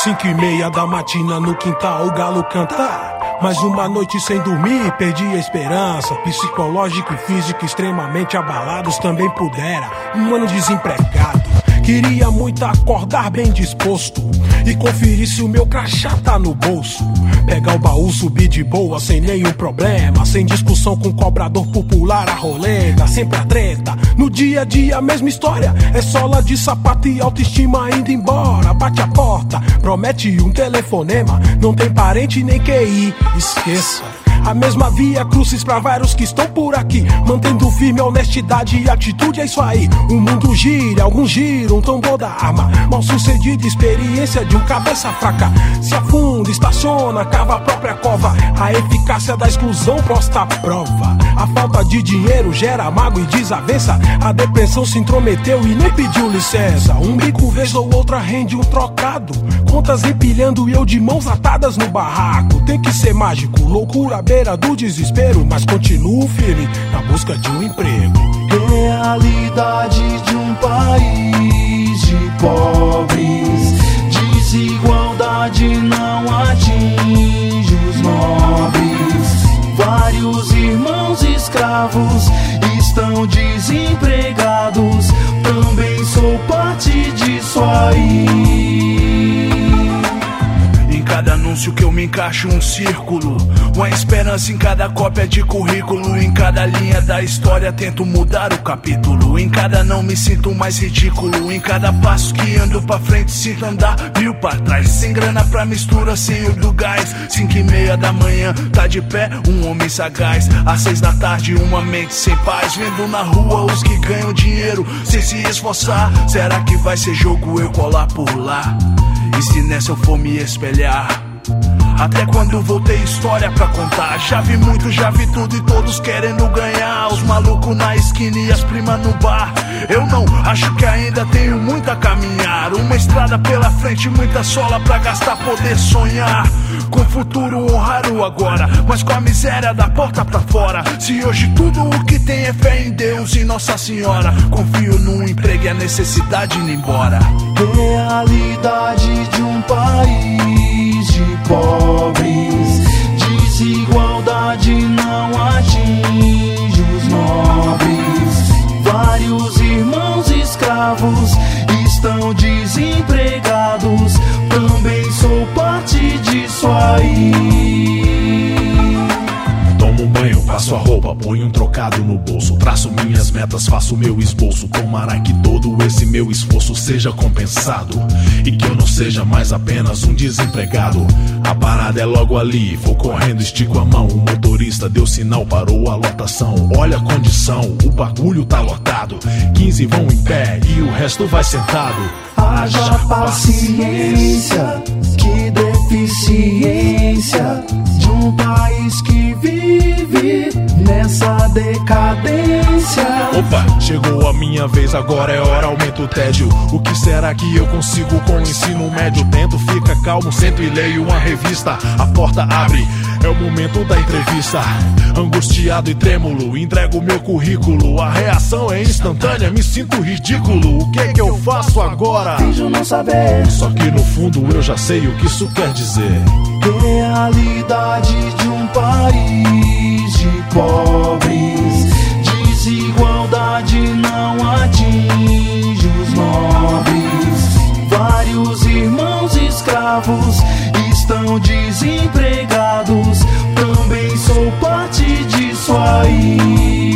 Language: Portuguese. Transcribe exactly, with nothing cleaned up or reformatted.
Cinco e meia da matina no quintal o galo canta. Mais uma noite sem dormir, perdi a esperança. Psicológico e físico extremamente abalados. Também pudera, um ano desempregado. Queria muito acordar bem disposto e conferir se o meu crachá tá no bolso. Pegar o baú, subir de boa, sem nenhum problema. Sem discussão com o cobrador popular, a roleta. Sempre a treta, no dia a dia a mesma história. É sola de sapato e autoestima indo embora. Bate a porta, promete um telefonema. Não tem parente nem Q I, esqueça. A mesma via crucis pra vários que estão por aqui, mantendo firme a honestidade e atitude, é isso aí. O mundo gira, alguns giram, tambor da arma. Mal sucedida experiência de um cabeça fraca. Se afunda, estaciona, cava a própria cova. A eficácia da exclusão posta à prova. A falta de dinheiro gera mágoa e desavença. A depressão se intrometeu e nem pediu licença. Um bico vez ou outra rende um trocado. Contas empilhando e eu de mãos atadas no barraco. Tem que ser mágico, loucura beira do desespero, mas continuo firme na busca de um emprego. Realidade de um país de pobres. Desigualdade não atinge os nobres. Vários irmãos escravos estão desempregados. Também sou parte disso aí. Em cada anúncio que eu me encaixo um círculo, uma esperança em cada cópia de currículo. Em cada linha da história tento mudar o capítulo. Em cada não me sinto mais ridículo. Em cada passo que ando pra frente sinto andar mil pra trás. Sem grana pra mistura, sem o do gás. Cinco e meia da manhã, tá de pé um homem sagaz. Às seis da tarde uma mente sem paz. Vendo na rua os que ganham dinheiro sem se esforçar. Será que vai ser jogo eu colar por lá? E se nessa eu for me espelhar? Até quando vou ter história pra contar? Já vi muito, já vi tudo e todos querendo ganhar. Os malucos na esquina e as primas no bar. Eu não, acho que ainda tenho muito a caminhar. Uma estrada pela frente, muita sola pra gastar, poder sonhar com futuro honrar o agora, mas com a miséria da porta pra fora. Se hoje tudo o que tem é fé em Deus e Nossa Senhora, confio num emprego e a necessidade indo embora. Realidade de um país de pobres. Desigualdade não atinge os nobres. Vários irmãos escravos estão desempregados. Também sou parte disso aí. Tomo um banho, passo a roupa, ponho um trocado no bolso. Traço minhas metas, faço meu esboço. Tomara que todo esse meu esforço seja compensado e que eu não seja mais apenas um desempregado. A parada é logo ali, vou correndo, estico a mão. O motorista deu sinal, parou a lotação. Olha a condição, o bagulho tá lotado. Quinze vão em pé e o resto vai sentado. Haja paciência, que deficiência de um país que vive nessa decadência. Opa, chegou a minha vez, agora é hora, aumenta o tédio. O que será que eu consigo com o ensino médio? Tento, fica calmo, sento e leio uma revista. A porta abre, é o momento da entrevista. Angustiado e trêmulo, entrego meu currículo. A reação é instantânea, me sinto ridículo. O que que eu faço agora? Finjo não saber, só que no fundo eu já sei o que isso quer dizer. Realidade de um país de pobres. Desigualdade não atinge os nobres. Vários irmãos escravos estão desempregados. Também sou parte disso aí.